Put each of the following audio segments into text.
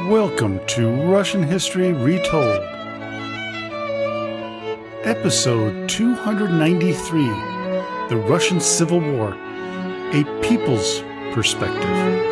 Welcome to Russian History Retold, Episode 293, The Russian Civil War, A People's Perspective.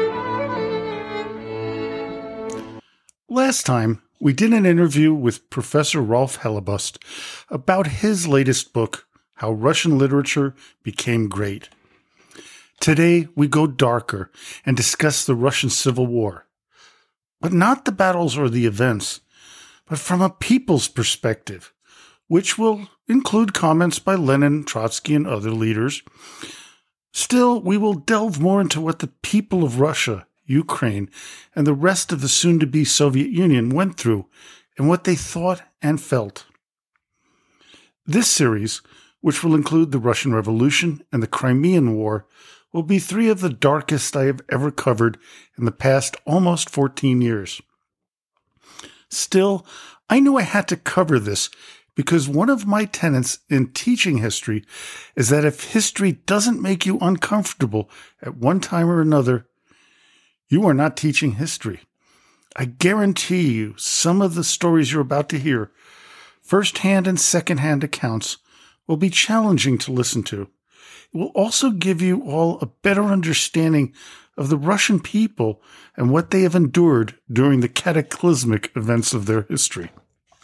Last time, we did an interview with Professor Rolf Hellebust about his latest book, How Russian Literature Became Great. Today, we go darker and discuss the Russian Civil War. But not the battles or the events, but from a people's perspective, which will include comments by Lenin, Trotsky, and other leaders. Still, we will delve more into what the people of Russia, Ukraine, and the rest of the soon-to-be Soviet Union went through and what they thought and felt. This series, which will include the Russian Revolution and the Crimean War, will be three of the darkest I have ever covered in the past almost 14 years. Still, I knew I had to cover this because one of my tenets in teaching history is that if history doesn't make you uncomfortable at one time or another, you are not teaching history. I guarantee you some of the stories you're about to hear, first-hand and second-hand accounts, will be challenging to listen to. It will also give you all a better understanding of the Russian people and what they have endured during the cataclysmic events of their history.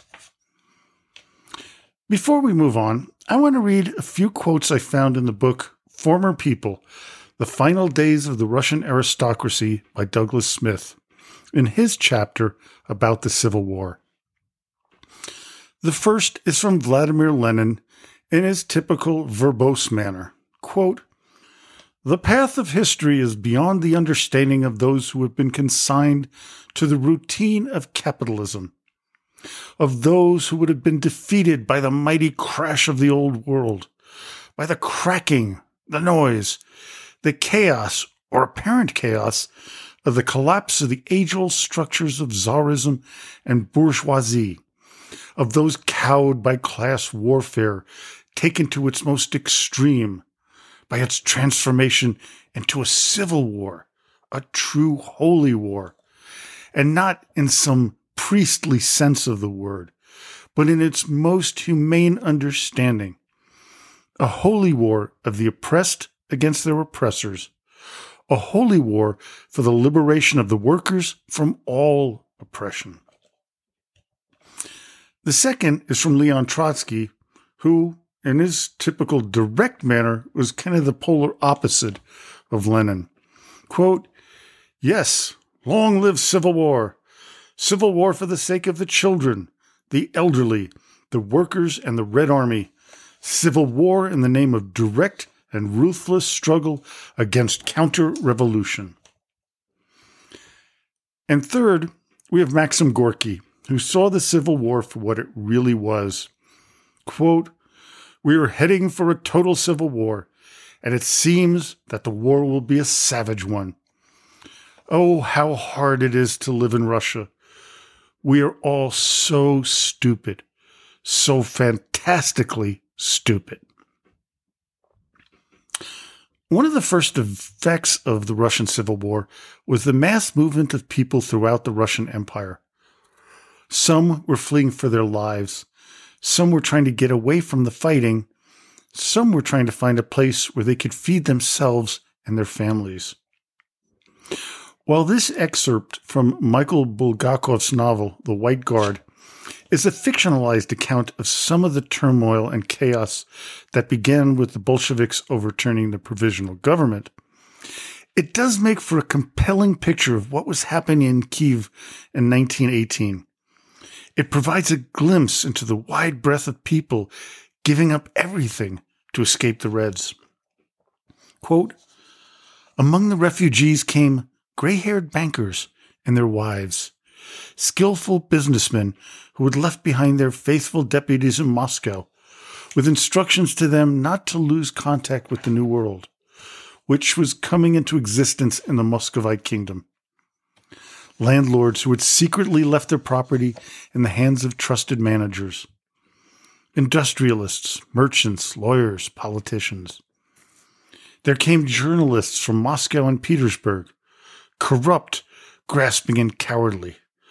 Before we move on, I want to read a few quotes I found in the book Former People, The Final Days of the Russian Aristocracy by Douglas Smith, in his chapter about the Civil War. The first is from Vladimir Lenin in his typical verbose manner. Quote, "The path of history is beyond the understanding of those who have been consigned to the routine of capitalism, of those who would have been defeated by the mighty crash of the old world, by the cracking, the noise, the chaos or apparent chaos of the collapse of the age-old structures of Tsarism and bourgeoisie, of those cowed by class warfare taken to its most extreme, by its transformation into a civil war, a true holy war, and not in some priestly sense of the word, but in its most humane understanding, a holy war of the oppressed against their oppressors, a holy war for the liberation of the workers from all oppression." The second is from Leon Trotsky, who, in his typical direct manner, was kind of the polar opposite of Lenin. Quote, "Yes, long live civil war. Civil war for the sake of the children, the elderly, the workers, and the Red Army. Civil war in the name of direct and ruthless struggle against counter-revolution." And third, we have Maxim Gorky, who saw the Civil War for what it really was. Quote, "We are heading for a total civil war, and it seems that the war will be a savage one. Oh, how hard it is to live in Russia. We are all so stupid, so fantastically stupid." One of the first effects of the Russian Civil War was the mass movement of people throughout the Russian Empire. Some were fleeing for their lives. Some were trying to get away from the fighting. Some were trying to find a place where they could feed themselves and their families. While this excerpt from Michael Bulgakov's novel, The White Guard, is a fictionalized account of some of the turmoil and chaos that began with the Bolsheviks overturning the provisional government, it does make for a compelling picture of what was happening in Kyiv in 1918. It provides a glimpse into the wide breadth of people giving up everything to escape the Reds. Quote, "Among the refugees came gray-haired bankers and their wives, skillful businessmen who had left behind their faithful deputies in Moscow, with instructions to them not to lose contact with the New World, which was coming into existence in the Muscovite kingdom. Landlords who had secretly left their property in the hands of trusted managers, industrialists, merchants, lawyers, politicians. There came journalists from Moscow and Petersburg, corrupt, grasping, and cowardly,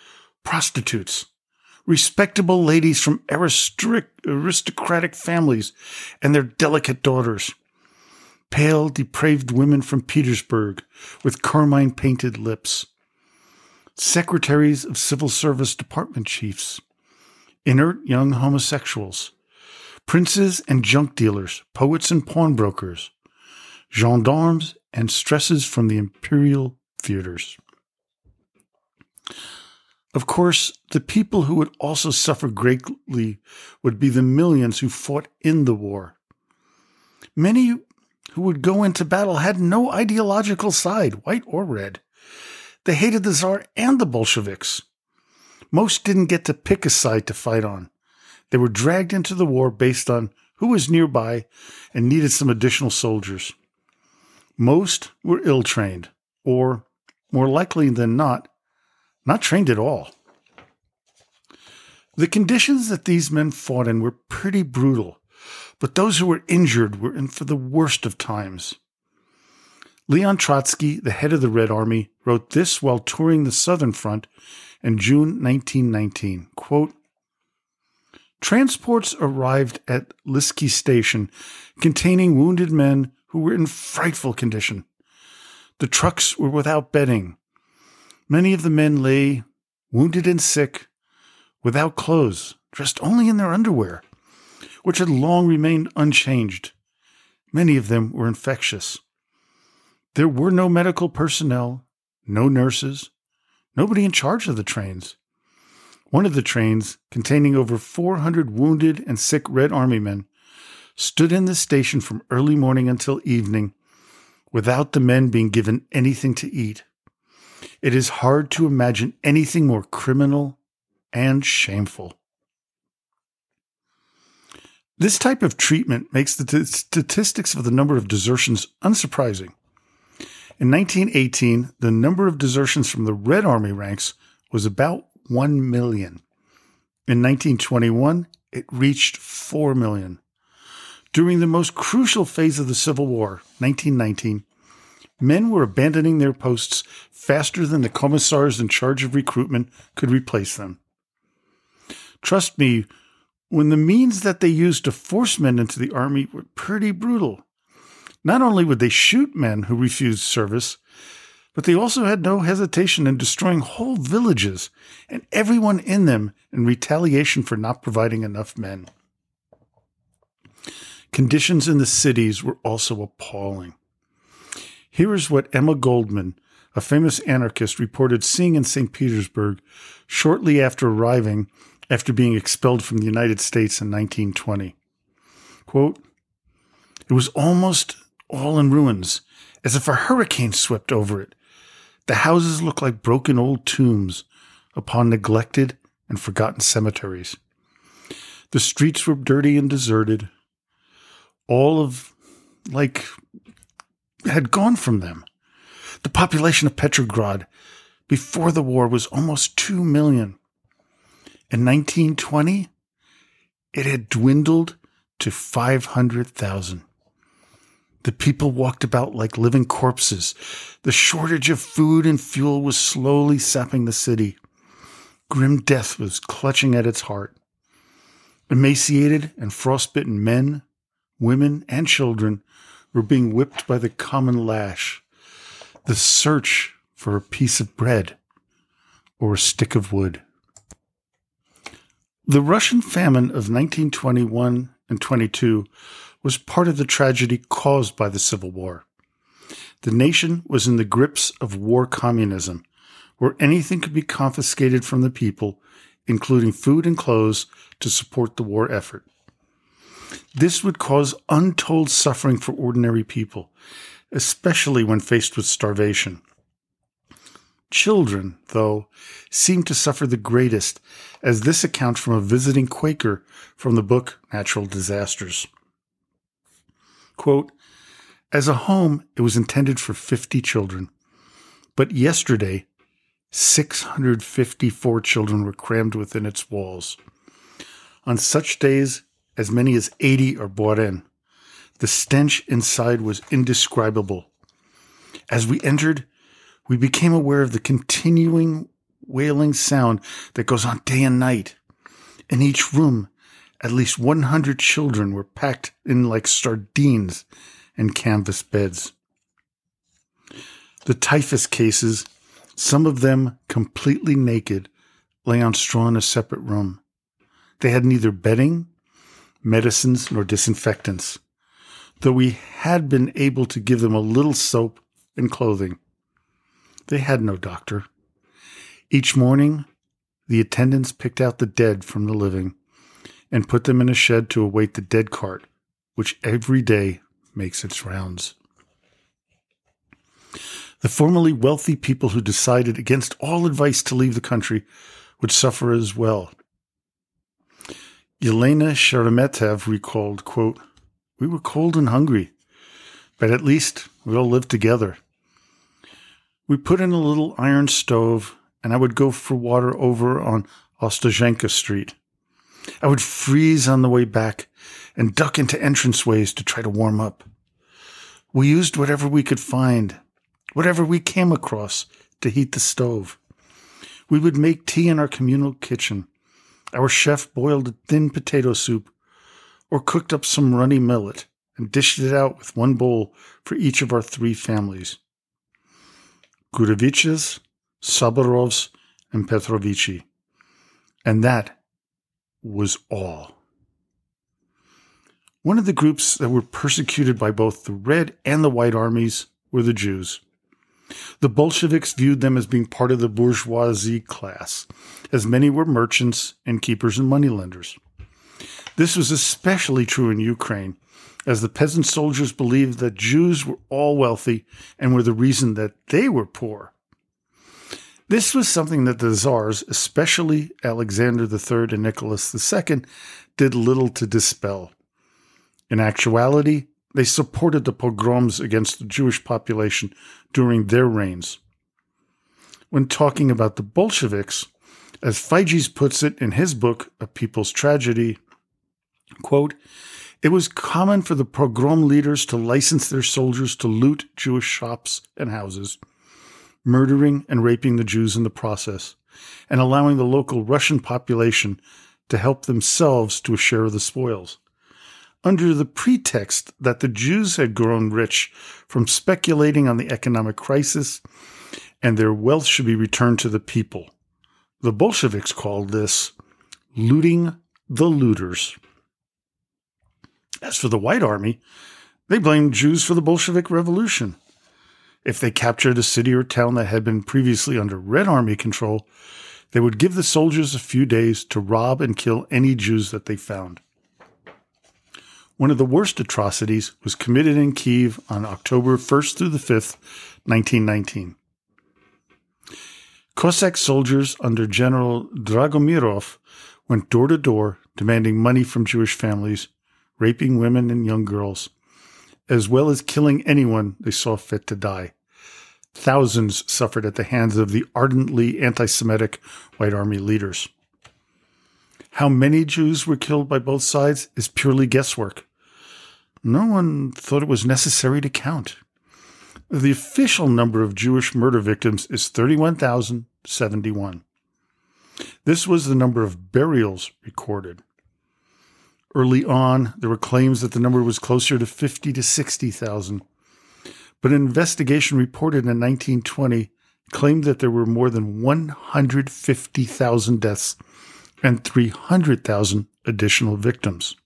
prostitutes, respectable ladies from aristocratic families and their delicate daughters, pale, depraved women from Petersburg with carmine-painted lips, secretaries of civil service department chiefs, inert young homosexuals, princes and junk dealers, poets and pawnbrokers, gendarmes and stresses from the imperial theaters. Of course, the people who would also suffer greatly would be the millions who fought in the war. Many who would go into battle had no ideological side, white or red. They hated the Tsar and the Bolsheviks. Most didn't get to pick a side to fight on. They were dragged into the war based on who was nearby and needed some additional soldiers. Most were ill-trained, or, more likely than not trained at all. The conditions that these men fought in were pretty brutal, but those who were injured were in for the worst of times. Leon Trotsky, the head of the Red Army, wrote this while touring the Southern Front in June 1919, quote, "Transports arrived at Lisky Station containing wounded men who were in frightful condition. The trucks were without bedding. Many of the men lay, wounded and sick, without clothes, dressed only in their underwear, which had long remained unchanged. Many of them were infectious. There were no medical personnel, no nurses, nobody in charge of the trains. One of the trains, containing over 400 wounded and sick Red Army men, stood in the station from early morning until evening, without the men being given anything to eat. It is hard to imagine anything more criminal and shameful." This type of treatment makes the statistics of the number of desertions unsurprising. In 1918, the number of desertions from the Red Army ranks was about 1 million. In 1921, it reached 4 million. During the most crucial phase of the Civil War, 1919, men were abandoning their posts faster than the commissars in charge of recruitment could replace them. Trust me, when the means that they used to force men into the army were pretty brutal. Not only would they shoot men who refused service, but they also had no hesitation in destroying whole villages and everyone in them in retaliation for not providing enough men. Conditions in the cities were also appalling. Here is what Emma Goldman, a famous anarchist, reported seeing in St. Petersburg shortly after arriving after being expelled from the United States in 1920. Quote, "It was almost all in ruins, as if a hurricane swept over it. The houses looked like broken old tombs upon neglected and forgotten cemeteries. The streets were dirty and deserted. Had gone from them. The population of Petrograd before the war was almost 2 million. In 1920, it had dwindled to 500,000. The people walked about like living corpses. The shortage of food and fuel was slowly sapping the city. Grim death was clutching at its heart. Emaciated and frostbitten men, women, and children were being whipped by the common lash. The search for a piece of bread or a stick of wood." The Russian famine of 1921 and 22 was part of the tragedy caused by the Civil War. The nation was in the grips of war communism, where anything could be confiscated from the people, including food and clothes, to support the war effort. This would cause untold suffering for ordinary people, especially when faced with starvation. Children, though, seemed to suffer the greatest, as this accounts from a visiting Quaker from the book Natural Disasters. Quote, "As a home, it was intended for 50 children, but yesterday, 654 children were crammed within its walls. On such days, as many as 80 are brought in. The stench inside was indescribable. As we entered, we became aware of the continuing wailing sound that goes on day and night. In each room, at least 100 children were packed in like sardines in canvas beds. The typhus cases, some of them completely naked, lay on straw in a separate room. They had neither bedding, medicines, nor disinfectants, though we had been able to give them a little soap and clothing. They had no doctor. Each morning, the attendants picked out the dead from the living and put them in a shed to await the dead cart, which every day makes its rounds. The formerly wealthy people who decided against all advice to leave the country would suffer as well. Yelena Sheremetev recalled, quote, "We were cold and hungry, but at least we all lived together. We put in a little iron stove, and I would go for water over on Ostazhenka Street. I would freeze on the way back and duck into entranceways to try to warm up. We used whatever we could find, whatever we came across, to heat the stove. We would make tea in our communal kitchen. Our chef boiled a thin potato soup or cooked up some runny millet and dished it out with one bowl for each of our 3 families. Gureviches, Sabarovs, and Petrovici. And that was all." One of the groups that were persecuted by both the Red and the White armies were the Jews. The Bolsheviks viewed them as being part of the bourgeoisie class, as many were merchants, innkeepers, and moneylenders. This was especially true in Ukraine, as the peasant soldiers believed that Jews were all wealthy and were the reason that they were poor. This was something that the Tsars, especially Alexander III and Nicholas II, did little to dispel. In actuality, they supported the pogroms against the Jewish population during their reigns. When talking about the Bolsheviks, as Figes puts it in his book, A People's Tragedy, quote, "It was common for the pogrom leaders to license their soldiers to loot Jewish shops and houses, murdering and raping the Jews in the process, and allowing the local Russian population to help themselves to a share of the spoils, under the pretext that the Jews had grown rich from speculating on the economic crisis and their wealth should be returned to the people. The Bolsheviks called this looting the looters." As for the White Army, they blamed Jews for the Bolshevik Revolution. If they captured a city or town that had been previously under Red Army control, they would give the soldiers a few days to rob and kill any Jews that they found. One of the worst atrocities was committed in Kyiv on October 1st through the 5th, 1919. Cossack soldiers under General Dragomirov went door to door demanding money from Jewish families, raping women and young girls, as well as killing anyone they saw fit to die. Thousands suffered at the hands of the ardently anti-Semitic White Army leaders. How many Jews were killed by both sides is purely guesswork. No one thought it was necessary to count. The official number of Jewish murder victims is 31,071. This was the number of burials recorded. Early on, there were claims that the number was closer to 50 to 60,000. But an investigation reported in 1920 claimed that there were more than 150,000 deaths and 300,000 additional victims.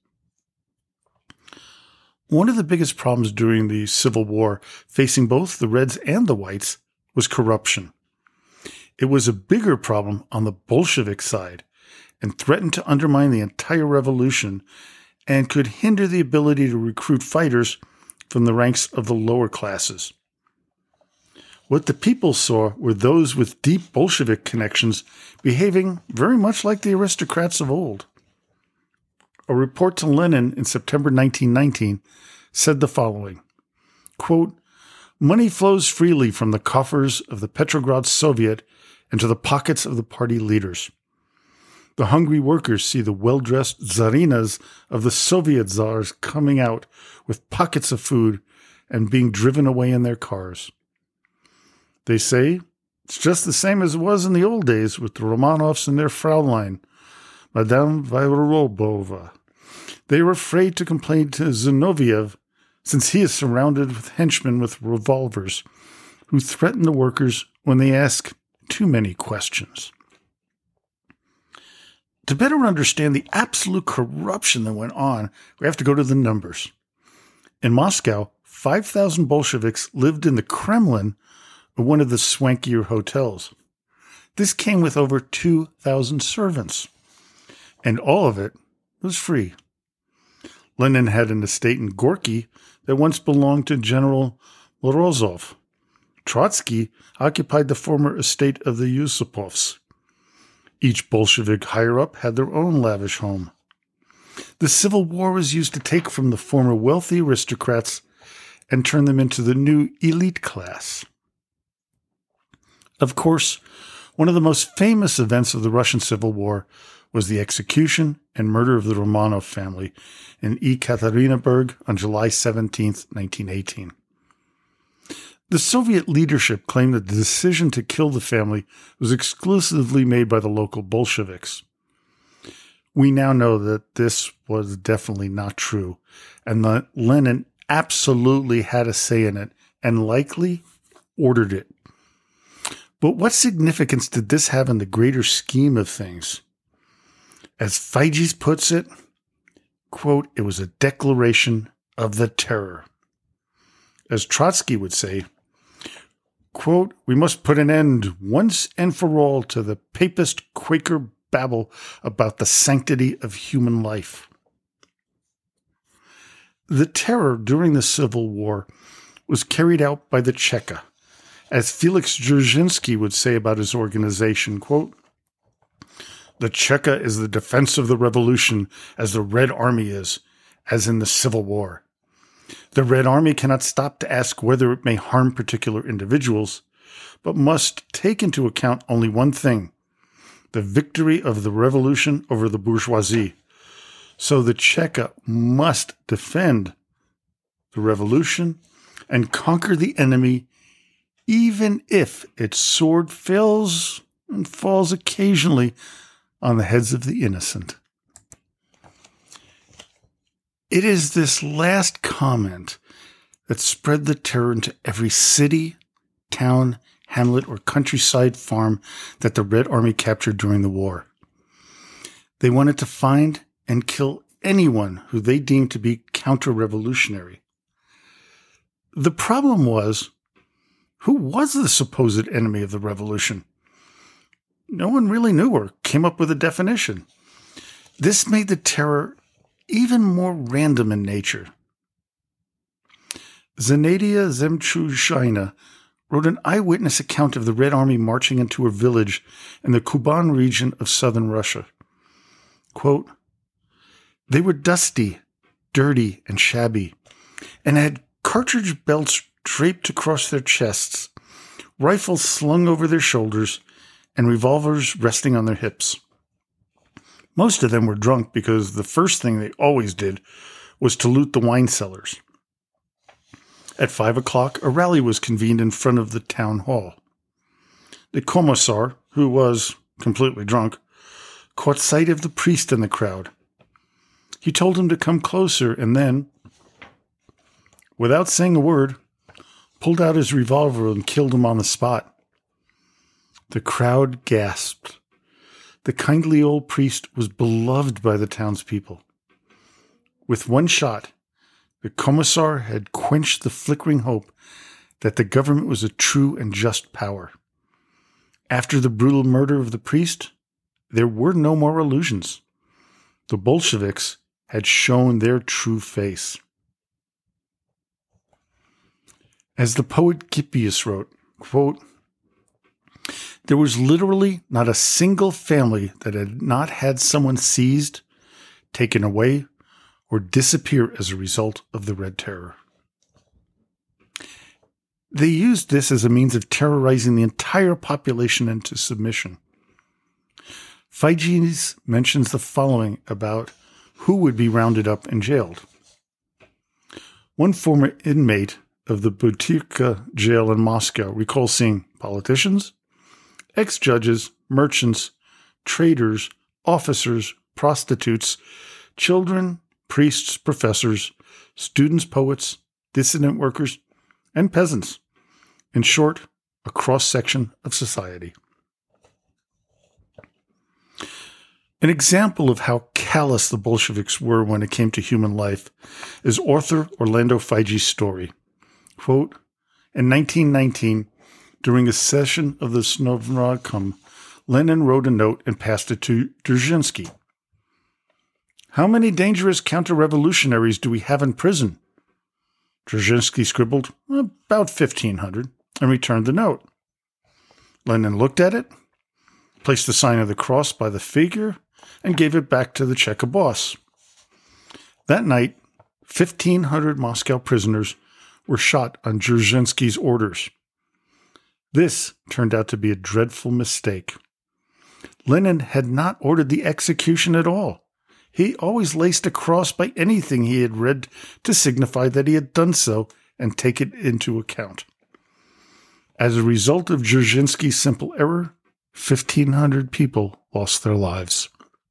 One of the biggest problems during the Civil War, facing both the Reds and the Whites, was corruption. It was a bigger problem on the Bolshevik side and threatened to undermine the entire revolution and could hinder the ability to recruit fighters from the ranks of the lower classes. What the people saw were those with deep Bolshevik connections behaving very much like the aristocrats of old. A report to Lenin in September 1919 said the following, quote, "Money flows freely from the coffers of the Petrograd Soviet into the pockets of the party leaders. The hungry workers see the well-dressed tsarinas of the Soviet czars coming out with pockets of food and being driven away in their cars. They say It's just the same as it was in the old days with the Romanovs and their Fraulein, Madame Vyrobova. They were afraid to complain to Zinoviev, since he is surrounded with henchmen with revolvers who threaten the workers when they ask too many questions. To better understand the absolute corruption that went on, we have to go to the numbers. In Moscow, 5,000 Bolsheviks lived in the Kremlin of one of the swankier hotels. This came with over 2,000 servants, and all of it was free. Lenin had an estate in Gorky that once belonged to General Morozov. Trotsky occupied the former estate of the Yusupovs. Each Bolshevik higher-up had their own lavish home. The Civil War was used to take from the former wealthy aristocrats and turn them into the new elite class. Of course, one of the most famous events of the Russian Civil War was the execution and murder of the Romanov family in Ekaterinburg on July 17, 1918. The Soviet leadership claimed that the decision to kill the family was exclusively made by the local Bolsheviks. We now know that this was definitely not true, and that Lenin absolutely had a say in it, and likely ordered it. But what significance did this have in the greater scheme of things? As Feiges puts it, quote, it was a declaration of the terror. As Trotsky would say, quote, we must put an end once and for all to the papist Quaker babble about the sanctity of human life. The terror during the Civil War was carried out by the Cheka. As Felix Dzerzhinsky would say about his organization, quote, the Cheka is the defense of the revolution as the Red Army is, as in the Civil War. The Red Army cannot stop to ask whether it may harm particular individuals, but must take into account only one thing, the victory of the revolution over the bourgeoisie. So the Cheka must defend the revolution and conquer the enemy, even if its sword fails and falls occasionally on the heads of the innocent. It is this last comment that spread the terror into every city, town, hamlet, or countryside farm that the Red Army captured during the war. They wanted to find and kill anyone who they deemed to be counter-revolutionary. The problem was, who was the supposed enemy of the revolution? No one really knew or came up with a definition. This made the terror even more random in nature. Zenaida Zemchushina wrote an eyewitness account of the Red Army marching into a village in the Kuban region of southern Russia. Quote, they were dusty, dirty, and shabby, and had cartridge belts draped across their chests, rifles slung over their shoulders, and revolvers resting on their hips. Most of them were drunk because the first thing they always did was to loot the wine cellars. At 5 o'clock, a rally was convened in front of the town hall. The commissar, who was completely drunk, caught sight of the priest in the crowd. He told him to come closer and then, without saying a word, pulled out his revolver and killed him on the spot. The crowd gasped. The kindly old priest was beloved by the townspeople. With one shot, the commissar had quenched the flickering hope that the government was a true and just power. After the brutal murder of the priest, there were no more illusions. The Bolsheviks had shown their true face. As the poet Kippius wrote, quote, there was literally not a single family that had not had someone seized, taken away, or disappear as a result of the Red Terror. They used this as a means of terrorizing the entire population into submission. Feiges mentions the following about who would be rounded up and jailed. One former inmate of the Butyrka jail in Moscow recalls seeing politicians, ex-judges, merchants, traders, officers, prostitutes, children, priests, professors, students, poets, dissident workers, and peasants. In short, a cross-section of society. An example of how callous the Bolsheviks were when it came to human life is author Orlando Fige's story. Quote, in 1919, during a session of the Snovnarkom, Lenin wrote a note and passed it to Dzerzhinsky. How many dangerous counter-revolutionaries do we have in prison? Dzerzhinsky scribbled, about 1,500, and returned the note. Lenin looked at it, placed the sign of the cross by the figure, and gave it back to the Cheka boss. That night, 1,500 Moscow prisoners were shot on Dzerzhinsky's orders. This turned out to be a dreadful mistake. Lenin had not ordered the execution at all. He always laced a cross by anything he had read to signify that he had done so and take it into account. As a result of Dzerzhinsky's simple error, 1,500 people lost their lives.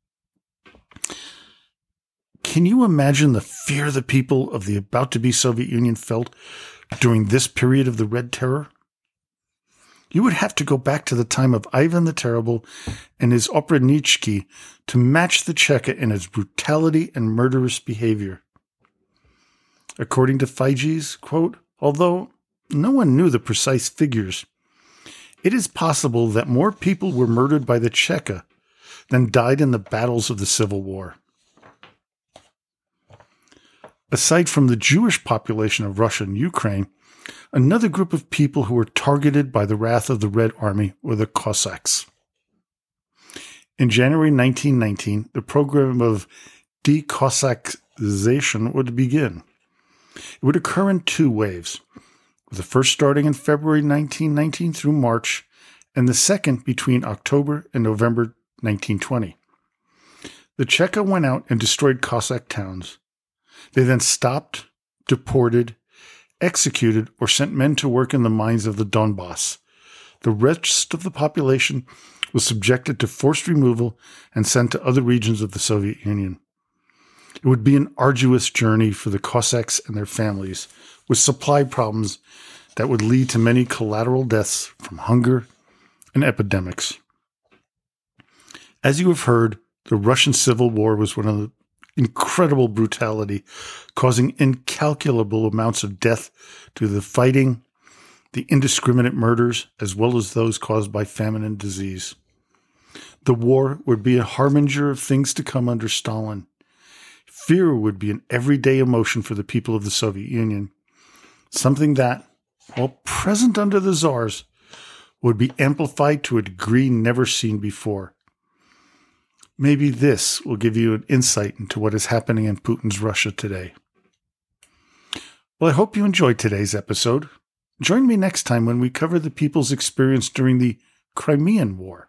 Can you imagine the fear the people of the about-to-be Soviet Union felt during this period of the Red Terror? You would have to go back to the time of Ivan the Terrible and his Oprechnichki to match the Cheka in its brutality and murderous behavior. According to Fige's, quote, although no one knew the precise figures, it is possible that more people were murdered by the Cheka than died in the battles of the Civil War. Aside from the Jewish population of Russia and Ukraine, another group of people who were targeted by the wrath of the Red Army were the Cossacks. In January 1919, the program of de-Cossackization would begin. It would occur in two waves, with the first starting in February 1919 through March, and the second between October and November 1920. The Cheka went out and destroyed Cossack towns. They then stopped, deported, executed, or sent men to work in the mines of the Donbass. The rest of the population was subjected to forced removal and sent to other regions of the Soviet Union. It would be an arduous journey for the Cossacks and their families, with supply problems that would lead to many collateral deaths from hunger and epidemics. As you have heard, the Russian Civil War was one of the incredible brutality, causing incalculable amounts of death to the fighting, the indiscriminate murders, as well as those caused by famine and disease. The war would be a harbinger of things to come under Stalin. Fear would be an everyday emotion for the people of the Soviet Union, something that, while present under the Tsars, would be amplified to a degree never seen before. Maybe this will give you an insight into what is happening in Putin's Russia today. Well, I hope you enjoyed today's episode. Join me next time when we cover the people's experience during the Crimean War.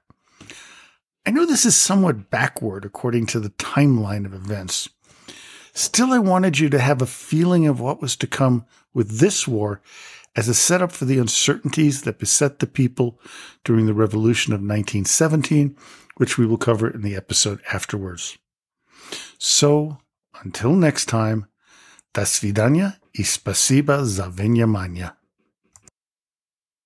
I know this is somewhat backward according to the timeline of events. Still, I wanted you to have a feeling of what was to come with this war as a setup for the uncertainties that beset the people during the Revolution of 1917, which we will cover in the episode afterwards. So, until next time, до свидания и спасибо за внимание.